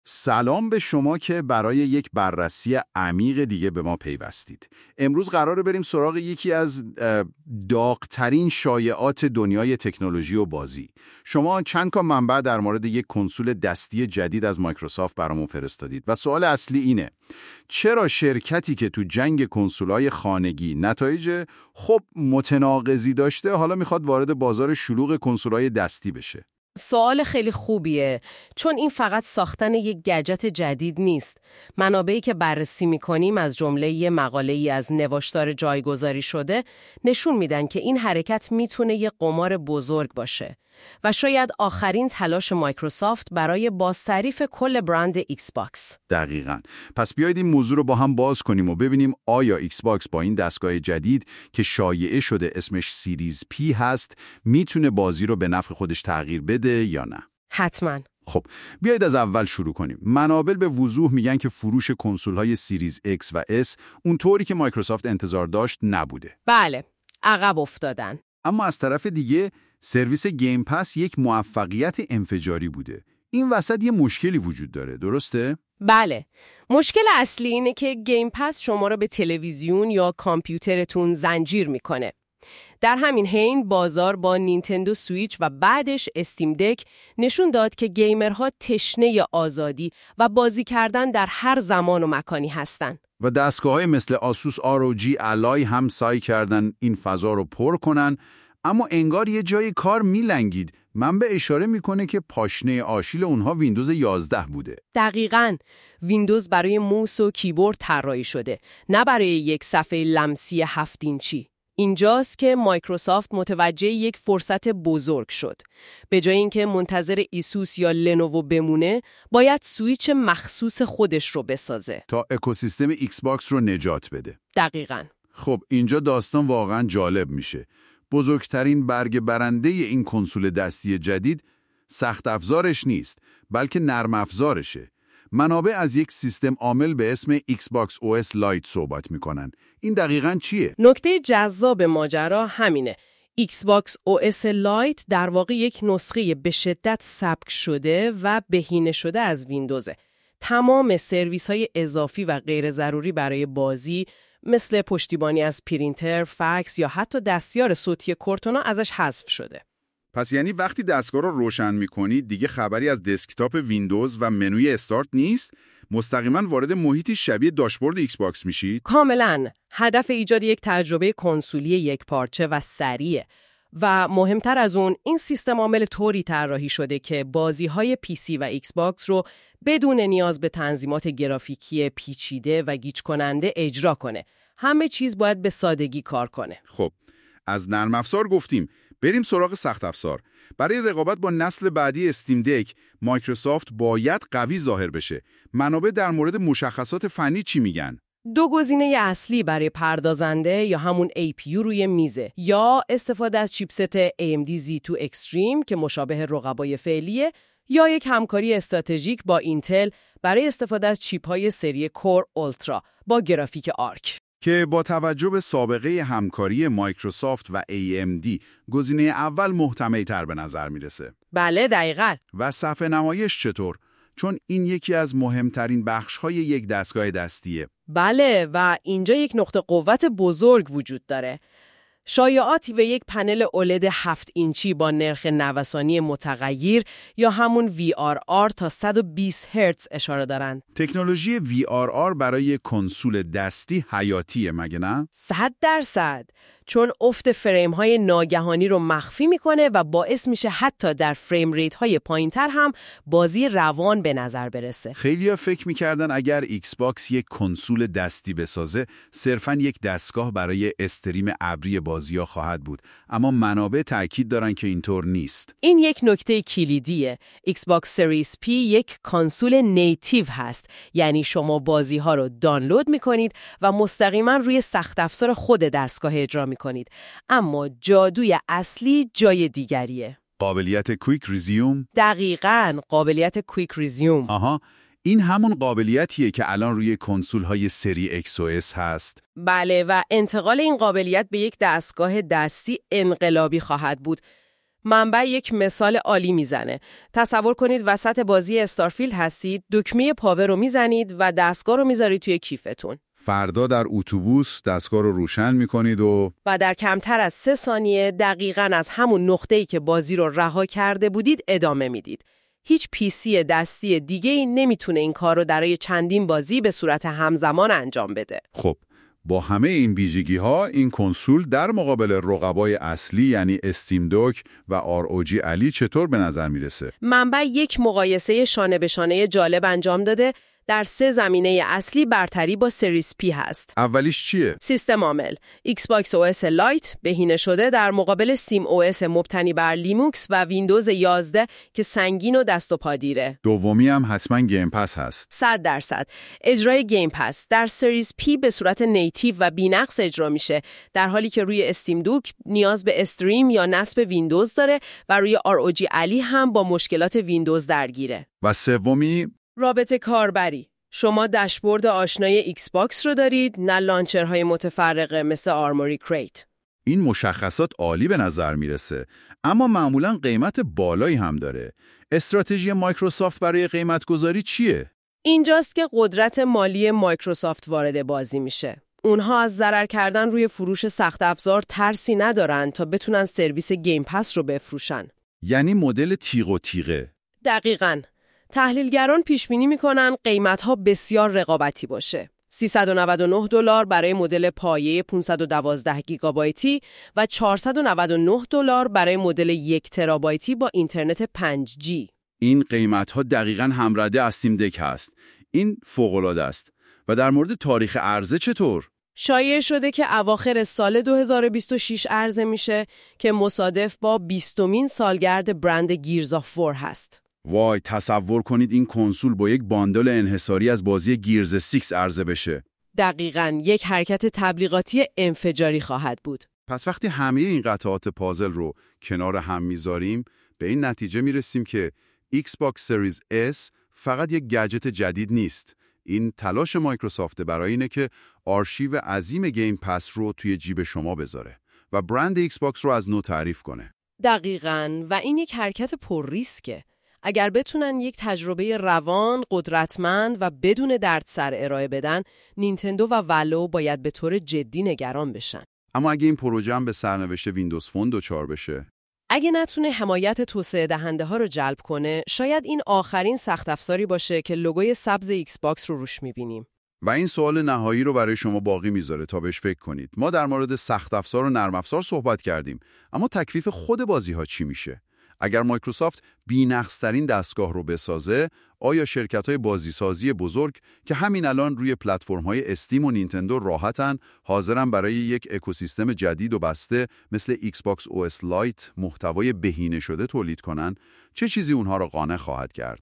سلام به شما که برای یک بررسی عمیق دیگه به ما پیوستید. امروز قراره بریم سراغ یکی از داغ‌ترین شایعات دنیای تکنولوژی و بازی. شما چند تا منبع در مورد یک کنسول دستی جدید از مایکروسافت برامون فرستادید و سوال اصلی اینه: چرا شرکتی که تو جنگ کنسول‌های خانگی نتایج متناقضی داشته حالا میخواد وارد بازار شلوغ کنسول‌های دستی بشه؟ سوال خیلی خوبیه، چون این فقط ساختن یک گجت جدید نیست. منابعی که بررسی می‌کنیم از جمله یه مقاله‌ای از نوشتار جایگذاری شده نشون میدن که این حرکت میتونه یه قمار بزرگ باشه و شاید آخرین تلاش مایکروسافت برای بازتعریف کل برند ایکس باکس. دقیقاً. پس بیایید این موضوع رو با هم باز کنیم و ببینیم آیا ایکس باکس با این دستگاه جدید که شایعه شده اسمش سیریز پی هست میتونه بازی رو به نفع خودش تغییر بده یا نه؟ حتماً. خب بیایید از اول شروع کنیم. منابع به وضوح میگن که فروش کنسول‌های سیریز X و S اونطوری که مایکروسافت انتظار داشت نبوده. بله، عقب افتادن. اما از طرف دیگه سرویس گیم پس یک موفقیت انفجاری بوده. این وسط یه مشکلی وجود داره، درسته؟ بله. مشکل اصلی اینه که گیم پس شما رو به تلویزیون یا کامپیوترتون زنجیر میکنه. در همین حین بازار با نینتندو سویچ و بعدش استیم دک نشون داد که گیمرها تشنه آزادی و بازی کردن در هر زمان و مکانی هستن. و دستگاه‌های مثل آسوس ROG Ally هم سعی کردن این فضا رو پر کنن، اما انگار یه جای کار میلنگید. منبع اشاره میکنه که پاشنه آشیل اونها ویندوز 11 بوده. دقیقاً. ویندوز برای موس و کیبورد طراحی شده، نه برای یک صفحه لمسی 7 اینچی. اینجاست که مایکروسافت متوجه یک فرصت بزرگ شد. به جای اینکه منتظر ایسوس یا لنوو بمونه، باید سویچ مخصوص خودش رو بسازه تا اکوسیستم ایکس باکس رو نجات بده. دقیقاً. خب اینجا داستان واقعاً جالب میشه. بزرگترین برگ برنده این کنسول دستی جدید سخت افزارش نیست، بلکه نرم افزارشه. منابع از یک سیستم عامل به اسم Xbox OS Lite صحبت میکنن. این دقیقاً چیه؟ نکته جذاب ماجرا همینه. Xbox OS Lite در واقع یک نسخه به شدت سبک شده و بهینه شده از ویندوزه. تمام سرویس‌های اضافی و غیر ضروری برای بازی مثل پشتیبانی از پرینتر، فکس یا حتی دستیار صوتی کورتانا ازش حذف شده. پس یعنی وقتی دستگاه رو روشن می‌کنید دیگه خبری از دسکتاپ ویندوز و منوی استارت نیست، مستقیما وارد محیطی شبیه داشبورد ایکس باکس میشید؟ کاملاً. هدف ایجاد یک تجربه کنسولی یک پارچه و سریع و مهمتر از اون، این سیستم عامل طوری طراحی شده که بازی‌های PC و ایکس باکس رو بدون نیاز به تنظیمات گرافیکی پیچیده و گیج کننده اجرا کنه. همه چیز باید به سادگی کار کنه. خب از نرم افزار گفتیم، بریم سراغ سخت افزار. برای رقابت با نسل بعدی استیم دک، مایکروسافت باید قوی ظاهر بشه. منابع در مورد مشخصات فنی چی میگن؟ 2 گزینه اصلی برای پردازنده یا همون APU روی میزه، یا استفاده از چیپست AMD Z2 Extreme که مشابه رقبای فعلیه، یا یک همکاری استراتژیک با اینتل برای استفاده از چیپ‌های سری کور اولترا با گرافیک آرک. که با توجه به سابقه همکاری مایکروسافت و AMD گزینه اول محتمل‌تر به نظر میرسه. بله دقیقاً. و صفحه نمایش چطور؟ چون این یکی از مهمترین بخش‌های یک دستگاه دستیه. بله، و اینجا یک نقطه قوت بزرگ وجود داره. شایعاتی به یک پنل اولد 7 اینچی با نرخ نوسانی متغیر یا همون VRR تا 120 هرتز اشاره دارند. تکنولوژی VRR برای کنسول دستی حیاتیه مگه نه؟ 100%. چون افت فریم های ناگهانی رو مخفی میکنه و باعث میشه حتی در فریم ریت های پایینتر هم بازی روان به نظر برسه. خیلی‌ها فکر میکردن اگر ایکس باکس یک کنسول دستی بسازه صرفاً یک دستگاه برای استریم ابری بازی‌ها خواهد بود، اما منابع تأکید دارن که اینطور نیست. این یک نکته کلیدیه. ایکس باکس سریز پی یک کنسول نیتیو هست، یعنی شما بازی‌ها رو دانلود میکنید و مستقیما روی سخت افزار خود دستگاه اجرا میکنید. اما جادوی اصلی جای دیگریه. قابلیت کویک ریزیوم؟ دقیقاً، قابلیت کویک ریزیوم. آها، این همون قابلیتیه که الان روی کنسول‌های سری اکس و اس هست. بله، و انتقال این قابلیت به یک دستگاه دستی انقلابی خواهد بود. منبع یک مثال عالی میزنه. تصور کنید وسط بازی استارفیلد هستید، دکمه پاور رو میزنید و دستگاه رو میذارید توی کیفتون. فردا در اتوبوس دستگاه رو روشن میکنید و در کمتر از 3 ثانیه دقیقاً از همون نقطه‌ای که بازی رو رها کرده بودید ادامه میدید. هیچ پیسی دستی دیگه‌ای نمیتونه این کار رو برای چندین بازی به صورت همزمان انجام بده. خب با همه این ویژگی‌ها این کنسول در مقابل رقبای اصلی یعنی استیم دوک و ROG Ally چطور به نظر میرسه؟ منبع یک مقایسه شانه به شانه جالب انجام داده. در 3 زمینه اصلی برتری با سریز پی هست. اولیش چیه؟ سیستم عامل. ایکس باکس او اس لایت بهینه شده در مقابل سیم او اس مبتنی بر لینوکس و ویندوز 11 که سنگین و دست و پادیره. دومی هم حتما گیم پس هست. 100%. اجرای گیم پس در سریز پی به صورت نیتیو و بی‌نقص اجرا میشه، در حالی که روی استیم دوک نیاز به استریم یا نصب ویندوز داره و روی ROG Ally هم با مشکلات ویندوز درگیره. و سومی رابطه کاربری. شما داشبورد آشنای ایکس باکس رو دارید، نه لانچرهای متفرقه مثل آرموری کریت. این مشخصات عالی به نظر میرسه، اما معمولاً قیمت بالایی هم داره. استراتژی مایکروسافت برای قیمت گذاری چیه؟ اینجاست که قدرت مالی مایکروسافت وارد بازی میشه. اونها از ضرر کردن روی فروش سخت افزار ترسی ندارن تا بتونن سرویس گیم پس رو بفروشن. یعنی مدل تیغ و تیغه. دقیقاً. تحلیلگران پیش بینی میکنن قیمت‌ها بسیار رقابتی باشه. $399 برای مدل پایه 512 گیگابایتی و $499 برای مدل 1 ترابایتی با اینترنت 5G. این قیمت‌ها دقیقاً همرده از استیم دک هست. این فوق‌العاده است. و در مورد تاریخ عرضه چطور؟ شایع شده که اواخر سال 2026 عرضه میشه که مصادف با 20مین سالگرد برند گیرز آف وار هست. وای، تصور کنید این کنسول با یک باندل انحصاری از بازی گیرز 6 عرضه بشه. دقیقاً یک حرکت تبلیغاتی انفجاری خواهد بود. پس وقتی همه این قطعات پازل رو کنار هم میذاریم، به این نتیجه میرسیم که ایکس باکس سریز S فقط یک گجت جدید نیست. این تلاش مایکروسافت برای اینه که آرشیو عظیم گیم پس رو توی جیب شما بذاره و برند ایکس باکس رو از نو تعریف کنه. دقیقاً، و این یک حرکت پر ریسکه. اگر بتونن یک تجربه روان، قدرتمند و بدون دردسر ارائه بدن، نینتندو و ولو باید به طور جدی نگران بشن. اما اگه این پروژه هم به سرنوشت ویندوز فون دچار بشه، اگه نتونه حمایت توسعه دهنده ها رو جلب کنه، شاید این آخرین سخت افزاری باشه که لوگوی سبز ایکس باکس رو روش می‌بینیم. و این سوال نهایی رو برای شما باقی میذاره تا بهش فکر کنید. ما در مورد سخت افزار و نرم افزار صحبت کردیم، اما تکلیف خود بازی‌ها چی میشه؟ اگر مایکروسافت بی‌نقص‌ترین دستگاه رو بسازه، آیا شرکت‌های بازیسازی بزرگ که همین الان روی پلتفرم‌های استیم و نینتندو راحتن، حاضرن برای یک اکوسیستم جدید و بسته مثل ایکس باکس او اس لایت محتوای بهینه شده تولید کنن؟ چه چیزی اونها را قانع خواهد کرد؟